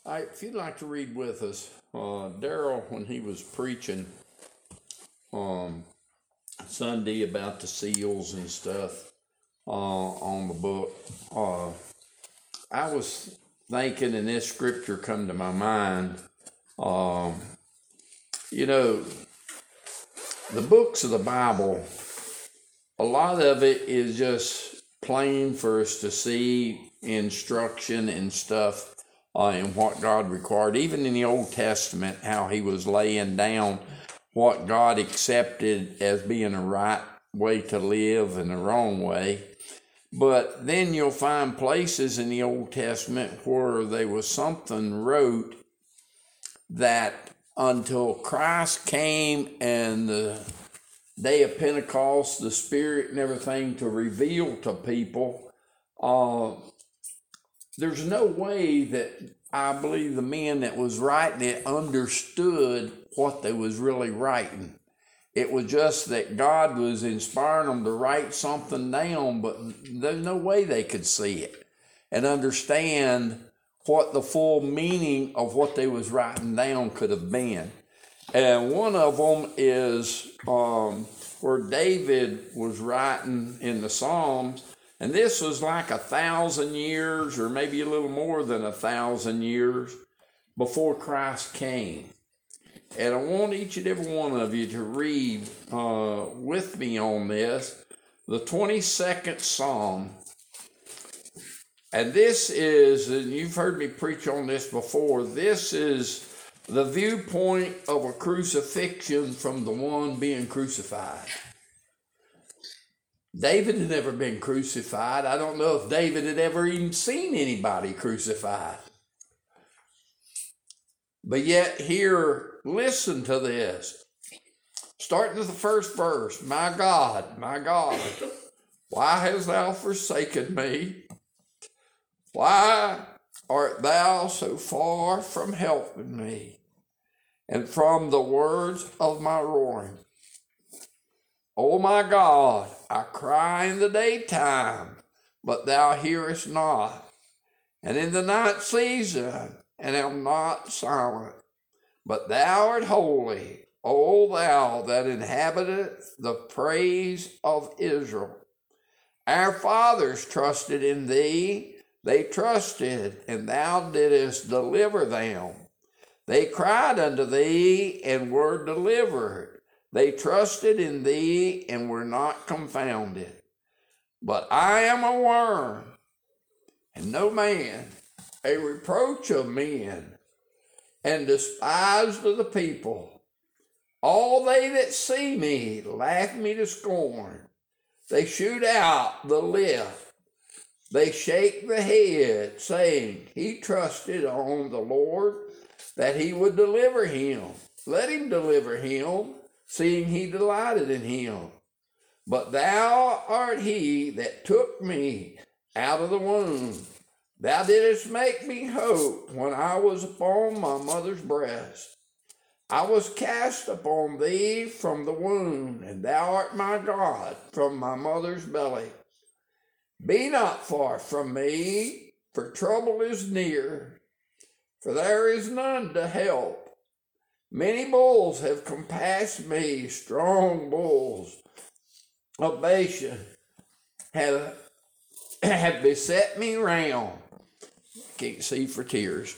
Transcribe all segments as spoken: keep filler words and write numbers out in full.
I, if you'd like to read with us, uh, Daryl, when he was preaching um, Sunday about the seals and stuff uh, on the book, uh, I was thinking, and this scripture come to my mind. Um, you know, the books of the Bible, a lot of it is just plain for us to see instruction and stuff uh, and what God required. Even in the Old Testament, how he was laying down what God accepted as being a right way to live and a wrong way. But then you'll find places in the Old Testament where there was something wrote that until Christ came and the day of Pentecost, the Spirit and everything to reveal to people, uh, there's no way that I believe the men that was writing it understood what they was really writing. It was just that God was inspiring them to write something down, but there's no way they could see it and understand what the full meaning of what they was writing down could have been. And one of them is um, where David was writing in the Psalms, and this was like a thousand years or maybe a little more than a thousand years before Christ came. And I want each and every one of you to read uh, with me on this, the twenty-second Psalm. And this is, and you've heard me preach on this before, this is the viewpoint of a crucifixion from the one being crucified. David had never been crucified. I don't know if David had ever even seen anybody crucified. But yet here, listen to this. Starting with the first verse. My God, my God, why hast thou forsaken me? Why art thou so far from helping me, and from the words of my roaring? O my God, I cry in the daytime, but thou hearest not, and in the night season, and am not silent. But thou art holy, O thou that inhabitest the praise of Israel. Our fathers trusted in thee. They trusted, and thou didst deliver them. They cried unto thee, and were delivered. They trusted in thee, and were not confounded. But I am a worm, and no man, a reproach of men, and despised of the people. All they that see me laugh me to scorn. They shoot out the lip. They shake the head, saying, he trusted on the Lord, that he would deliver him. Let him deliver him, seeing he delighted in him. But thou art he that took me out of the womb. Thou didst make me hope when I was upon my mother's breast. I was cast upon thee from the womb, and thou art my God from my mother's belly. Be not far from me, for trouble is near, for there is none to help. Many bulls have compassed me, strong bulls of Bashan have, have beset me round. Can't see for tears.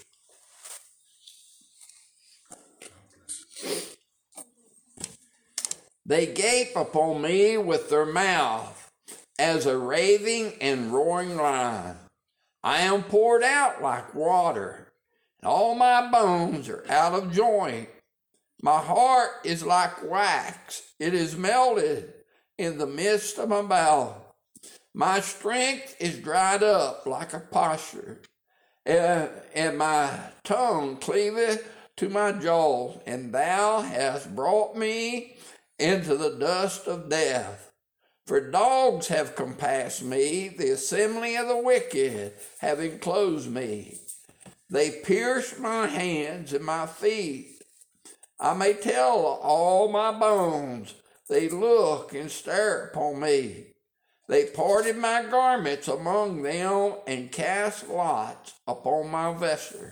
They gape upon me with their mouth, as a raving and roaring lion. I am poured out like water, and all my bones are out of joint. My heart is like wax. It is melted in the midst of my bowels. My strength is dried up like a potsherd, and, and my tongue cleaveth to my jaws, and thou hast brought me into the dust of death. For dogs have compassed me, the assembly of the wicked have enclosed me. They pierced my hands and my feet. I may tell all my bones. They look and stare upon me. They parted my garments among them and cast lots upon my vesture.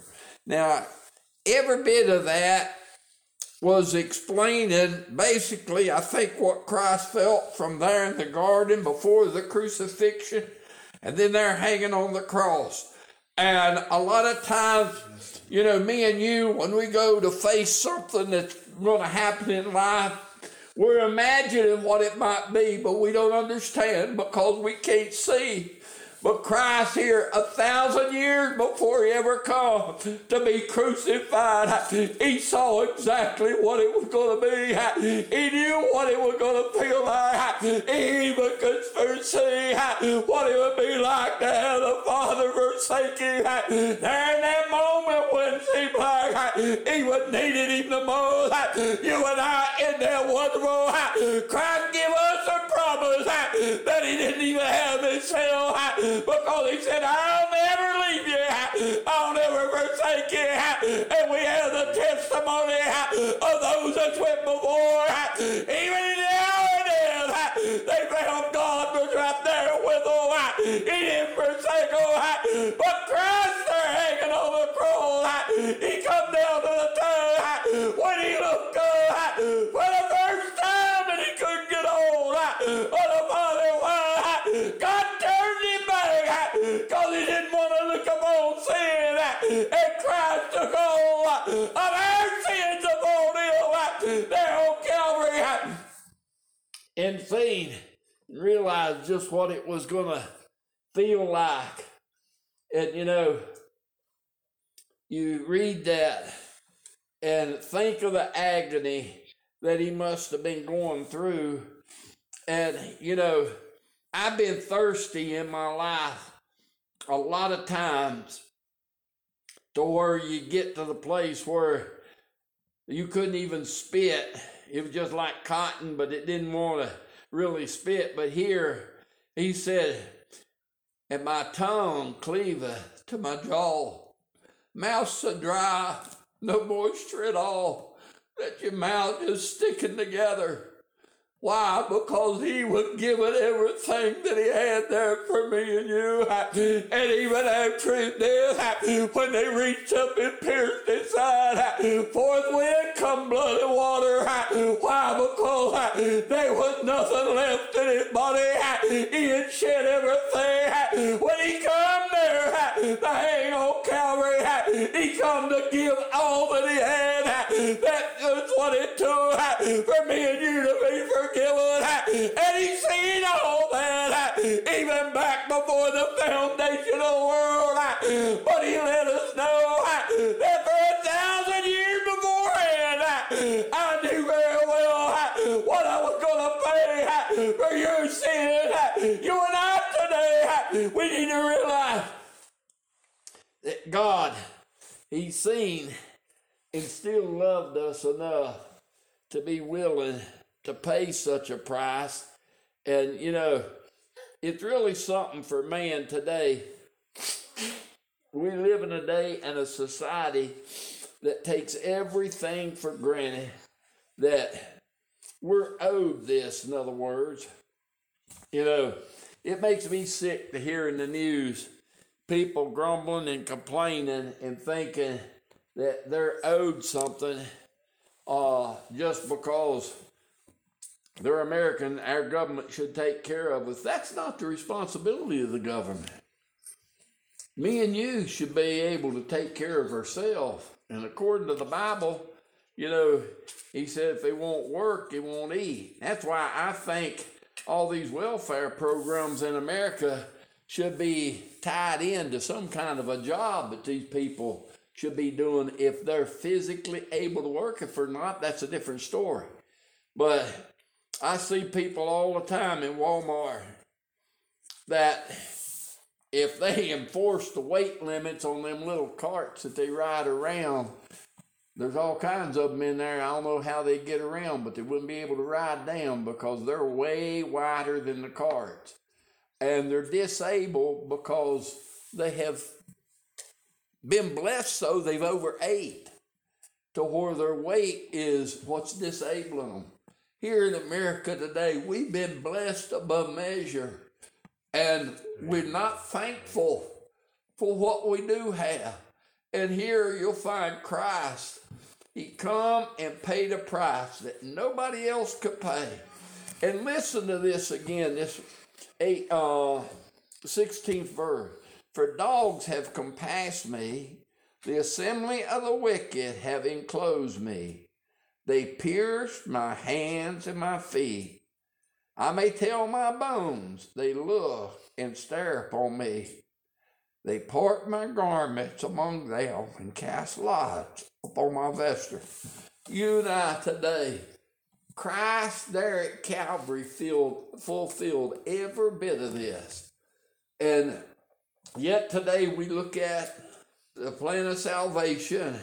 Now, every bit of that was explaining basically, I think, what Christ felt from there in the garden before the crucifixion, and then they're hanging on the cross. And a lot of times, you know, me and you, when we go to face something that's going to happen in life, we're imagining what it might be, but we don't understand because we can't see. But Christ here, a thousand years before he ever come to be crucified, he saw exactly what it was going to be. He knew what it was going to feel like. He even could foresee what it would be like to have the Father forsaking. There in that moment when it seemed like he would needed him the most, you and I in that wonderful Christ give us a promise that he didn't even have himself. Because he said, I'll never leave you, I'll never forsake you. And we have the testimony of those that went before. Even in the hour of death, they found God was right there with them. He didn't forsake them. But Christ there hanging on the cross, he come down to the tomb. When he looked up for the first time and he couldn't get on, what the Father was, God turned him back because he didn't want to look upon sin, and Christ took all of our sins upon him there on Calvary, and seen and realized just what it was going to feel like. And you know, you read that and think of the agony that he must have been going through. And you know, I've been thirsty in my life a lot of times to where you get to the place where you couldn't even spit. It was just like cotton, but it didn't want to really spit. But here he said, and my tongue cleaveth to my jaw, mouth so dry, no moisture at all, that your mouth is sticking together. Why? Because he was giving everything that he had there for me and you. And even after his death, when they reached up and pierced his side, forthwith come blood and water. Why? Because there was nothing left in his body. He had shed everything. When he come there to hang on Calvary, he come to give all that he had. That's what it took for me and you to be forgiven. And he's seen all that, even back before the foundation of the world. But he let us know that for a thousand years beforehand, I knew very well what I was going to pay for your sin. You and I today, we need to realize that God, he's seen and still loved us enough to be willing to pay such a price. And you know, it's really something for man today. We live in a day and a society that takes everything for granted, that we're owed this, in other words. You know, it makes me sick to hear in the news people grumbling and complaining and thinking that they're owed something uh, just because they're American, our government should take care of us. That's not the responsibility of the government. Me and you should be able to take care of ourselves. And according to the Bible, you know, he said if they won't work, they won't eat. That's why I think all these welfare programs in America should be tied into some kind of a job that these people should be doing if they're physically able to work. If they're not, that's a different story. But I see people all the time in Walmart that if they enforce the weight limits on them little carts that they ride around, there's all kinds of them in there. I don't know how they get around, but they wouldn't be able to ride down because they're way wider than the carts. And they're disabled because they have been blessed so they've overate to where their weight is what's disabling them. Here in America today, we've been blessed above measure, and we're not thankful for what we do have. And here you'll find Christ. He come and paid a price that nobody else could pay. And listen to this again, this eight, uh, sixteenth verse. For dogs have compassed me, the assembly of the wicked have enclosed me. They pierced my hands and my feet. I may tell my bones, they look and stare upon me. They part my garments among them and cast lots upon my vesture. You and I today, Christ there at Calvary filled, fulfilled every bit of this. And yet today we look at the plan of salvation,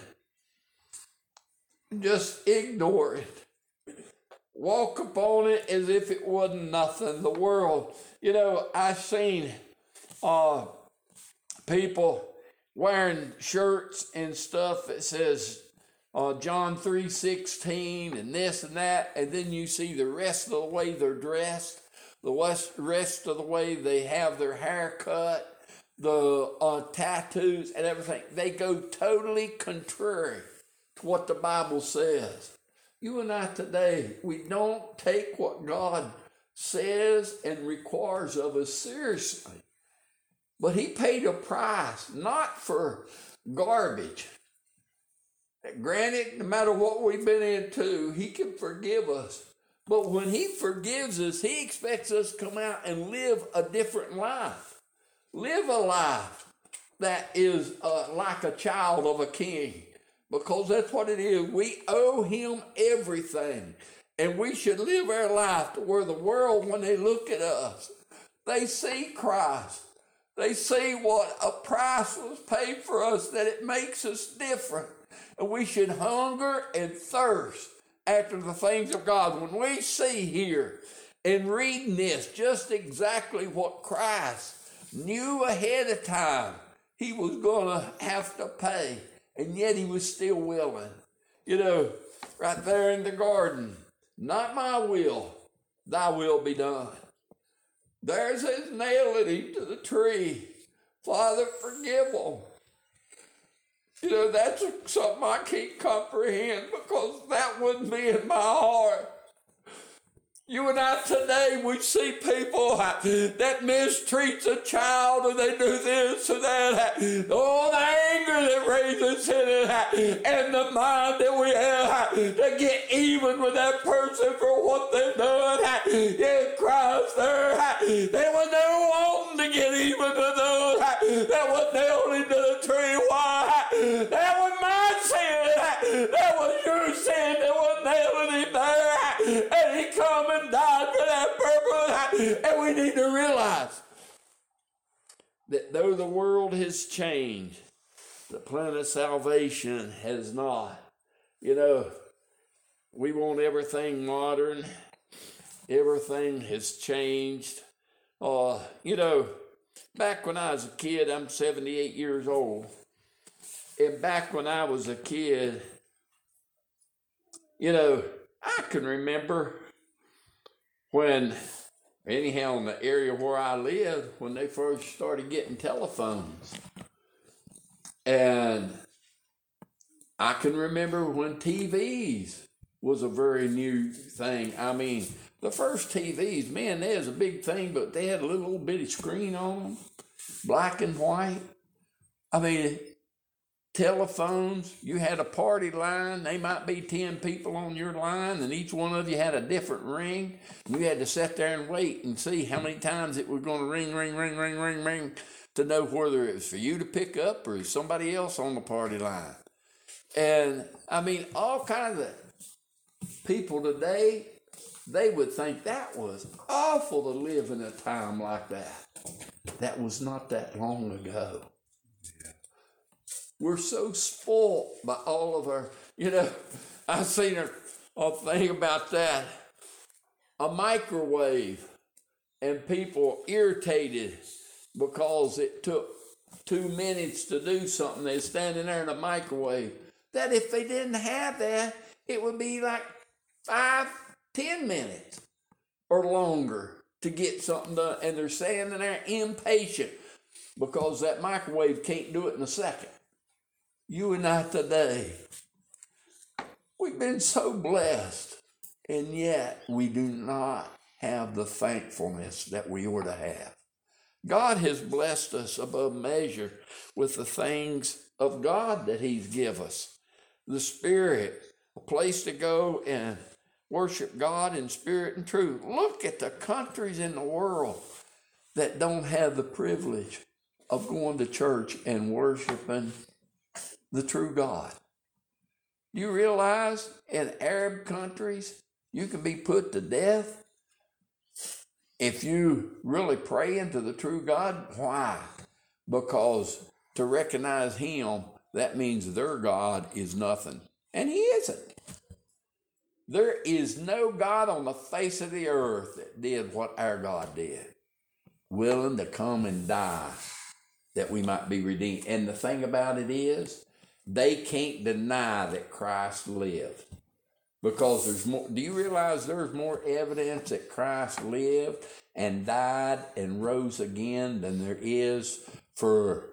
just ignore it. Walk upon it as if it wasn't nothing. The world, you know, I've seen uh, people wearing shirts and stuff that says uh, John three sixteen and this and that, and then you see the rest of the way they're dressed, the rest of the way they have their hair cut, the uh, tattoos and everything. They go totally contrary to what the Bible says. You and I today, we don't take what God says and requires of us seriously. But he paid a price, not for garbage. Granted, no matter what we've been into, he can forgive us. But when he forgives us, he expects us to come out and live a different life. Live a life that is uh, like a child of a king. Because that's what it is. We owe him everything. And we should live our life to where the world, when they look at us, they see Christ. They see what a price was paid for us, that it makes us different. And we should hunger and thirst after the things of God. When we see here and reading this, just exactly what Christ knew ahead of time he was going to have to pay. And yet he was still willing. You know, right there in the garden, not my will, thy will be done. There's his nailing him to the tree. Father, forgive them. You know, that's something I can't comprehend, because that wouldn't be in my heart. You and I today, we see people that mistreats a child, and they do this and that. Oh, the anger that raises in it, and the mind that we have to get even with that person for what they've done. Yeah, Christ there, they were never wanting to get even with those that was nailed into the tree. Why? That was my sin. That was your sin that was nailing him there. And he come and died for that purpose. And we need to realize that though the world has changed, the plan of salvation has not. You know, we want everything modern. Everything has changed. Uh, you know, back when I was a kid, I'm seventy-eight years old. And back when I was a kid, you know, I can remember when, anyhow, in the area where I lived, when they first started getting telephones. And I can remember when T Vs was a very new thing. I mean, the first T Vs, man, they was a big thing, but they had a little, little bitty screen on them, black and white. I mean, telephones, you had a party line. They might be ten people on your line, and each one of you had a different ring. You had to sit there and wait and see how many times it was going to ring, ring, ring, ring, ring, ring, to know whether it was for you to pick up or somebody else on the party line. And, I mean, all kinds of people today, they would think that was awful to live in a time like that. That was not that long ago. We're so spoiled by all of our, you know, I've seen a, a thing about that. A microwave, and people irritated because it took two minutes to do something. They're standing there in a microwave. That if they didn't have that, it would be like five, ten minutes or longer to get something done. And they're standing there impatient because that microwave can't do it in a second. You and I today, we've been so blessed, and yet we do not have the thankfulness that we ought to have. God has blessed us above measure with the things of God that He's given us. The Spirit, a place to go and worship God in spirit and truth. Look at the countries in the world that don't have the privilege of going to church and worshiping the true God. You realize in Arab countries, you can be put to death if you really pray into the true God. Why? Because to recognize Him, that means their God is nothing. And He isn't. There is no God on the face of the earth that did what our God did, willing to come and die that we might be redeemed. And the thing about it is, they can't deny that Christ lived. Because there's more, do you realize there's more evidence that Christ lived and died and rose again than there is for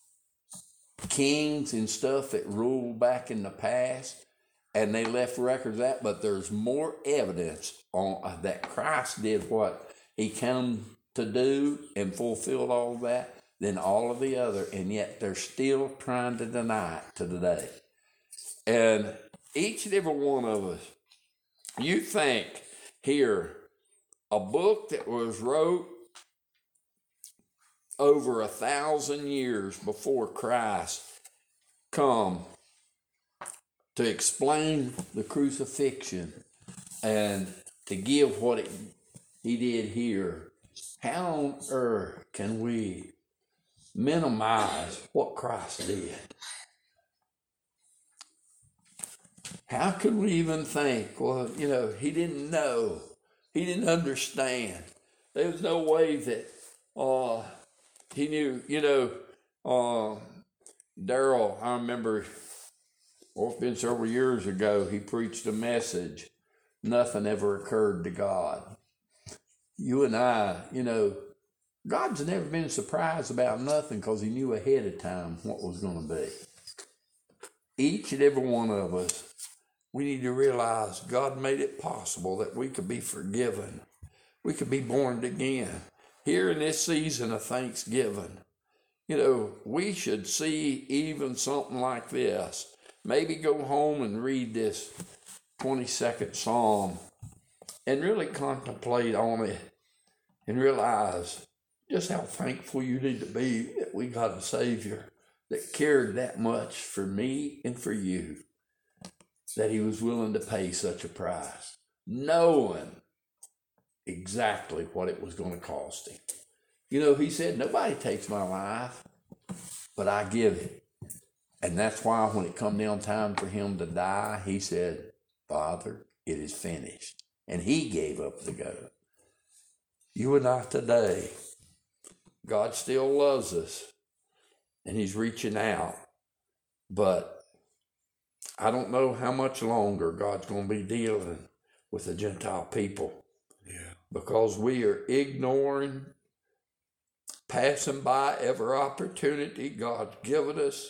kings and stuff that ruled back in the past? And they left records of that, but there's more evidence on uh, that Christ did what He came to do and fulfilled all that than all of the other, and yet they're still trying to deny it to today. And each and every one of us, you think here, a book that was wrote over a thousand years before Christ come to explain the crucifixion and to give what it, He did here. How on earth can we minimize what Christ did? How could we even think, well, you know, He didn't know. He didn't understand. There was no way that uh, He knew, you know, uh, Daryl, I remember, well, it's been several years ago, he preached a message, nothing ever occurred to God. You and I, you know, God's never been surprised about nothing because He knew ahead of time what was going to be. Each and every one of us, we need to realize God made it possible that we could be forgiven. We could be born again. Here in this season of Thanksgiving, you know, we should see even something like this. Maybe go home and read this twenty-second Psalm and really contemplate on it and realize just how thankful you need to be that we got a Savior that cared that much for me and for you, that He was willing to pay such a price, knowing exactly what it was going to cost Him. You know, He said, nobody takes my life, but I give it. And that's why when it come down time for Him to die, He said, Father, it is finished. And He gave up the ghost. You and I today, God still loves us, and He's reaching out. But I don't know how much longer God's going to be dealing with the Gentile people. Yeah. Because we are ignoring, passing by every opportunity God's given us,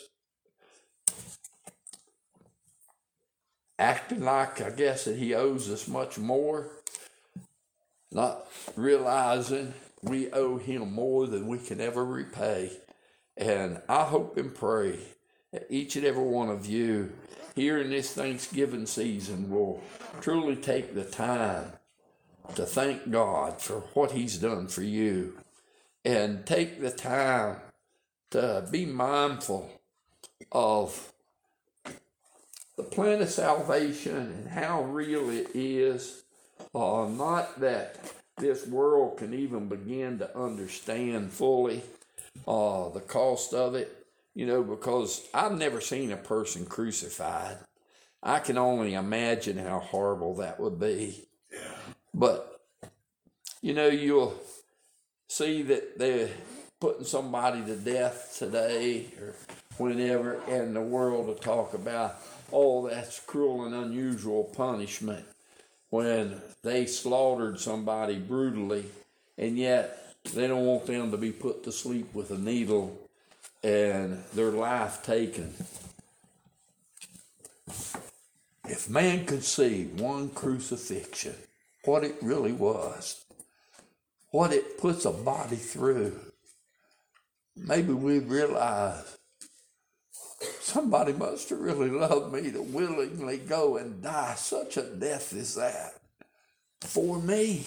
acting like, I guess, that He owes us much more, not realizing we owe Him more than we can ever repay. And I hope and pray that each and every one of you here in this Thanksgiving season will truly take the time to thank God for what He's done for you, and take the time to be mindful of the plan of salvation and how real it is. Uh, not that this world can even begin to understand fully uh, the cost of it, you know, because I've never seen a person crucified. I can only imagine how horrible that would be. Yeah. But, you know, you'll see that they're putting somebody to death today or whenever, and the world will talk about, oh, that's cruel and unusual punishment when they slaughtered somebody brutally, and yet they don't want them to be put to sleep with a needle and their life taken. if man could see one crucifixion, what it really was, what it puts a body through, maybe we realize somebody must have really loved me to willingly go and die such a death as that for me.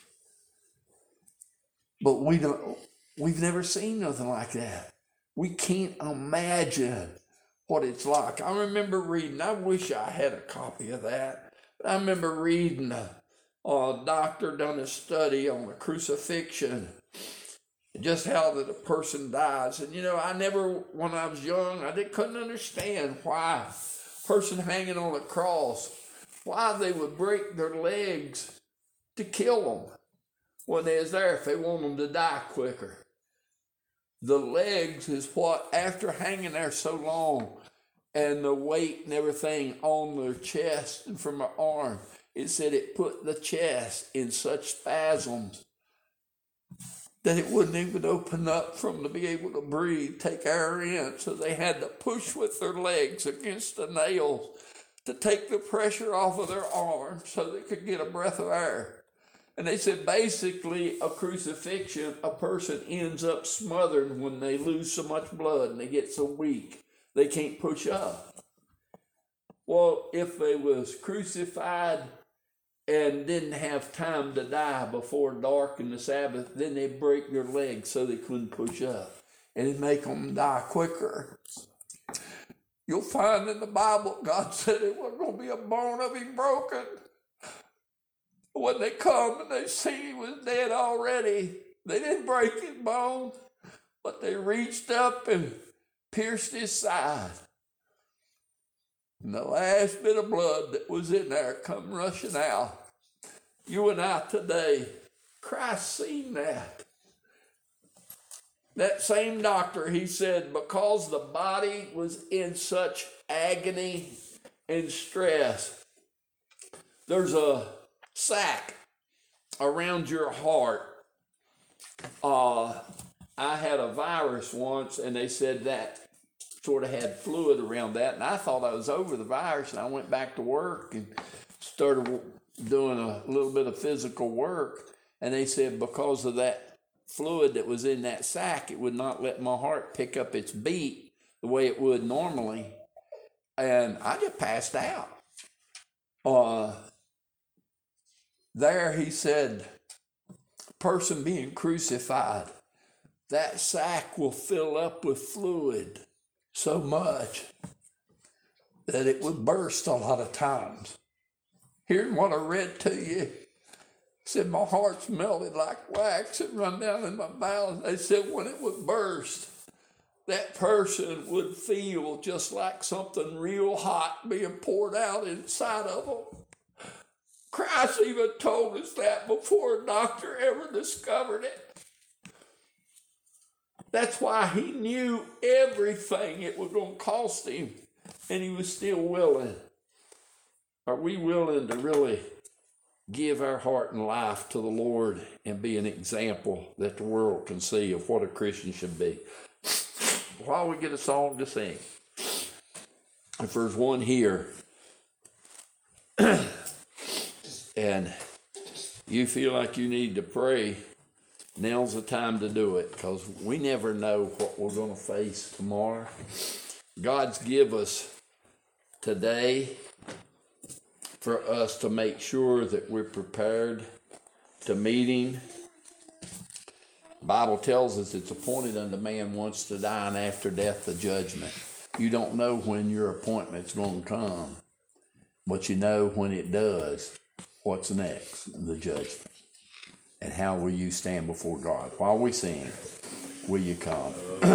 But we don't, we've never seen nothing like that. We can't imagine what it's like. I remember reading, I wish I had a copy of that, but I remember reading a, a doctor done a study on the crucifixion, just how that a person dies. And you know, I never, when I was young, I didn't, couldn't understand why a person hanging on a cross, why they would break their legs to kill them when they was there if they want them to die quicker. The legs is what, after hanging there so long, and the weight and everything on their chest and from their arm, it said it put the chest in such spasms that it wouldn't even open up for them to be able to breathe, take air in. So they had to push with their legs against the nails to take the pressure off of their arms so they could get a breath of air. And they said basically a crucifixion, a person ends up smothered when they lose so much blood and they get so weak they can't push up. Well, if they was crucified and didn't have time to die before dark in the Sabbath, then they'd break their legs so they couldn't push up. And it'd make them die quicker. You'll find in the Bible, God said it wasn't going to be a bone of him broken. When they come and they see he was dead already, they didn't break his bone, but they reached up and pierced his side. And the last bit of blood that was in there come rushing out. You and I today, Christ seen that. That same doctor, he said, because the body was in such agony and stress, there's a sac around your heart. Uh, I had a virus once, and they said that sort of had fluid around that, and I thought I was over the virus, and I went back to work and started doing a little bit of physical work, and they said because of that fluid that was in that sac, it would not let my heart pick up its beat the way it would normally, and I just passed out. Uh, there he said, person being crucified, that sac will fill up with fluid so much that it would burst a lot of times. Here's what I read to you. Said my heart's melted like wax and run down in my bowels. They said when it would burst, that person would feel just like something real hot being poured out inside of them. Christ even told us that before a doctor ever discovered it. That's why he knew everything it was going to cost him, and he was still willing. Are we willing to really give our heart and life to the Lord and be an example that the world can see of what a Christian should be? While we get a song to sing, if there's one here, and you feel like you need to pray, now's the time to do it, because we never know what we're going to face tomorrow. God's give us today for us to make sure that we're prepared to meet him. The Bible tells us it's appointed unto man once to die, and after death the judgment. You don't know when your appointment's going to come, but you know when it does, what's next? The judgment. And how will you stand before God? While we sing, will you come?